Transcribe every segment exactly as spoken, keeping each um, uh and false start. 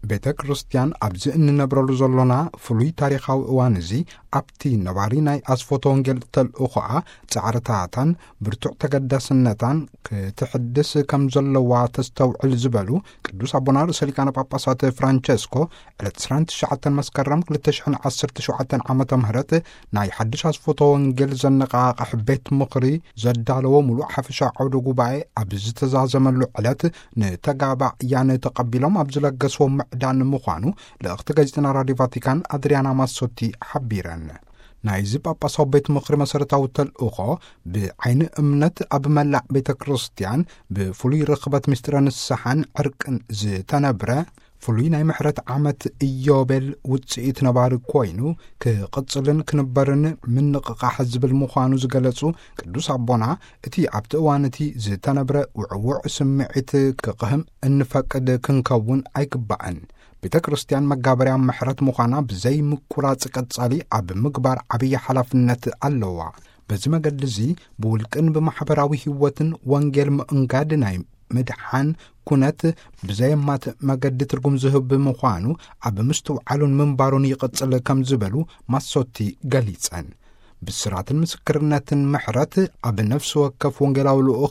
ቤተ ክርስቲያን ኣብዚ እንነብረሉ ዘሎና ፍሉይ ታሪኻዊ እዋን እዚ ኣብቲ ነባሪ ናይ ኣስፎቶ ወንጌል ተልእኾኣ ጻዕርታታን ብርቱዕ ተገዳስነታን ክትሕድስ ከም ዘለዋ ተስተውዕል ዝበሉ ቅዱስ ኣቦና ርእሰ ሊቃነ ጳጳሳት ፍራንቸስኮ ዕለት ዕስራን ትሽዓተ መስከረም ሁለት ሺህ ዓሰርተ ሸውዓተ ዓመተ ምህረት ናይ ሓድሽ ኣስፎቶ ወንጌል ዘነቓቕሕ ቤት ምኽሪ ዘዳለዎ ሙሉእ ሓፈሻ ዓውደ ጉባኤ ኣብ ዝተዛዘመሉ ዕለት ንተጋባእያን ተቐቢሎም ኣብ ዝለገስዎ ምዕዳን ምዃኑ ለእኽቲ ጋዜጠና ራድዮ ቫቲካን ኣድሪያና ማሶቲ ሓቢረን። ናይዚ ጳጳሳዊ ቤት ምኽሪ መሰረታዊ ተልእኾ ብዓይኒ እምነት ኣብ መላእ ቤተ ክርስቲያን ብፍሉይ ርኽበት ምስጢረ ንስሓን ዕርቅን ዝተነብረ ፍሉይ ናይ ምሕረት ዓመት ኢዮቤል ውፅኢት ነባሪ ኮይኑ ክቕጽልን ክንበርን ምንቕቓሕ ዝብል ምዃኑ ዝገለጹ ቅዱስ ኣቦና እቲ ኣብቲ እዋን እቲ ዝተነብረ ውዕውዕ ስምዒት ክቕህም እንፈቅድ ክንከውን ኣይግባእን። ቤተ ክርስቲያን መጋበርያ ምሕረት ምዃና ብዘይ ምቁራጽ ቀጻሊ ኣብ ምግባር ዓብዪ ሓላፍነት ኣለዋ። በዚ መገዲ እዚ ብውልቅን ብማሕበራዊ ህይወትን ወንጌል ምእንጋድ ናይ ምድሓን ኩነት ብዘየማት መገዲ ትርጉም ዝህብ ምዃኑ ኣብ ምስትውዓሉን ምንባሩን ይቕጽል ከም ዝበሉ ማሶቲ ገሊጸን። ብስራትን ምስክርነትን ምሕረት ኣብ ነፍሲ ወከፍ ወንጌላዊ ልኡኽ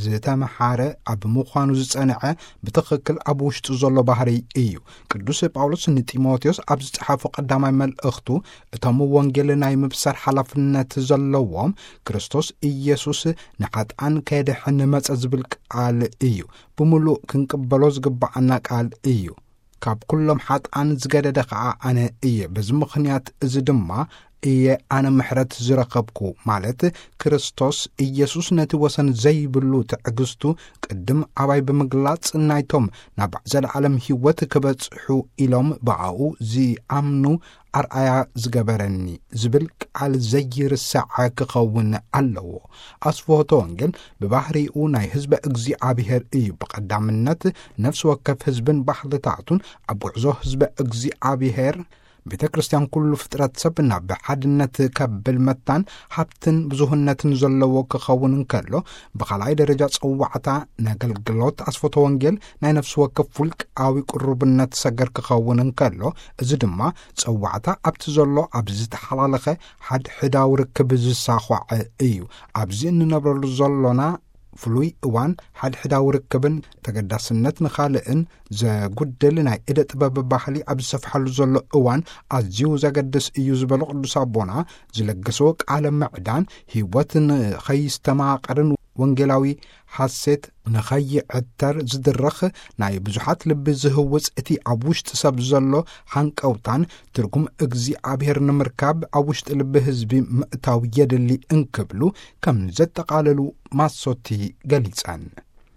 ዝተመሓረ ኣብ ምዃኑ ዝጸንዐ ብትኽክል ኣብ ውሽጡ ዘሎ ባህሪ እዩ። ቅዱስ ጳውሎስ ንጢሞቴዎስ ኣብ ዝጽሓፎ ቀዳማይ መልእኽቱ እቶም ወንጌል ናይ ምብሳር ሓላፍነት ዘለዎም ክርስቶስ ኢየሱስ ንሓጥኣን ከየድሕን መጸ ዝብል ቃል እዩ። ብምሉእ ክንቅበሎ ዝግባአና ቃል እዩ። ካብ ኩሎም ሓጥኣን ዝገደደ ኸዓ ኣነ እየ። በዚ ምኽንያት እዚ ድማ እየ ኣነ ምሕረት ዝረኸብኩ ማለት ክርስቶስ ኢየሱስ ነቲ ወሰን ዘይብሉ ትዕግስቱ ቅድም ኣባይ ብምግላጽ ናይቶም ናብ ዘለዓለም ህይወት ክበጽሑ ኢሎም ብኣኡ ዝኣምኑ ኣርኣያ ዝገበረኒ ዝብል ቃል ዘይርሳዕ ክኸውን ኣለዎ። ኣስፎቶ ወንጌል ብባህሪኡ ናይ ህዝቢ እግዚኣብሔር እዩ። ብቐዳምነት ነፍሲ ወከፍ ህዝብን ባህልታቱን ኣብ ጉዕዞ ህዝቢ እግዚኣብሔር ቤተ ክርስቲያን ኩሉ ፍጥረት ሰብ ናብ ብሓድነት ከብል መታን ሃብትን ብዙህነትን ዘለዎ ክኸውን እንከሎ ብኻልኣይ ደረጃ ጽዋዕታ ነገልግሎት ኣስፎቶ ወንጌል ናይ ነፍሲ ወከፍ ውልቃዊ ቁርብነት ሰገር ክኸውን እንከሎ እዚ ድማ ጽዋዕታ ኣብቲ ዘሎ ኣብ ዝተሓላለኸ ሓድሕዳዊ ርክብ ዝሳዃዕ እዩ። ኣብዚ እንነብረሉ ዘሎና ፍሉይ እዋን ሓድሕዳዊ ርክብን ተገዳስነት ንኻልእን ዘጉድል ናይ ዕደ ጥበብ ባህሊ ኣብ ዝሰፍሓሉ ዘሎ እዋን ኣዝዩ ዘገድስ እዩ ዝበሎ ቅዱስ ኣቦና ዝለገሰዎ ቃለ ምዕዳን ህይወት ንኸይስተማቐርን ወንጌላዊ ሓሴት ንኸይዕተር ዝድረኽ ናይ ብዙሓት ልቢ ዝህውፅ እቲ ኣብ ውሽጢ ሰብ ዘሎ ሓንቀውታን ትርጉም እግዚኣብሔር ንምርካብ ኣብ ውሽጢ ልቢ ህዝቢ ምእታው የድሊ እንክብሉ ከም ዘጠቓለሉ ማሶቲ ገሊጸን።